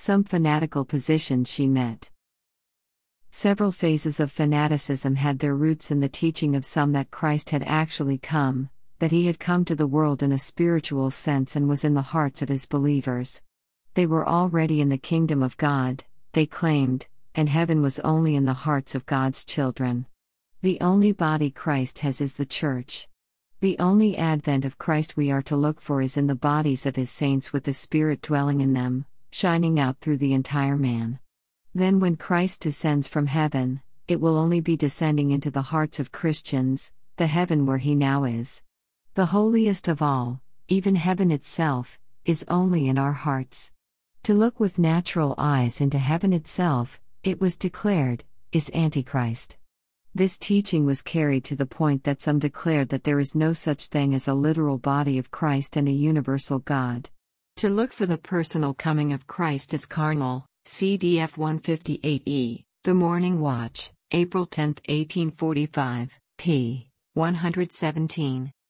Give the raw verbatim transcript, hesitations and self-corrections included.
some fanatical positions she met. Several phases of fanaticism had their roots in the teaching of some that Christ had actually come, that he had come to the world in a spiritual sense and was in the hearts of his believers. They were already in the kingdom of God, they claimed, and heaven was only in the hearts of God's children. The only body Christ has is the church. The only advent of Christ we are to look for is in the bodies of his saints with the Spirit dwelling in them, shining out through the entire man. Then when Christ descends from heaven, it will only be descending into the hearts of Christians, the heaven where he now is. The holiest of all, even heaven itself, is only in our hearts. To look with natural eyes into heaven itself, it was declared, is Antichrist. This teaching was carried to the point that some declared that there is no such thing as a literal body of Christ and a universal God. To look for the personal coming of Christ is carnal. C D F one fifty-eight E, The Morning Watch, April tenth, eighteen forty-five, p. one hundred seventeen.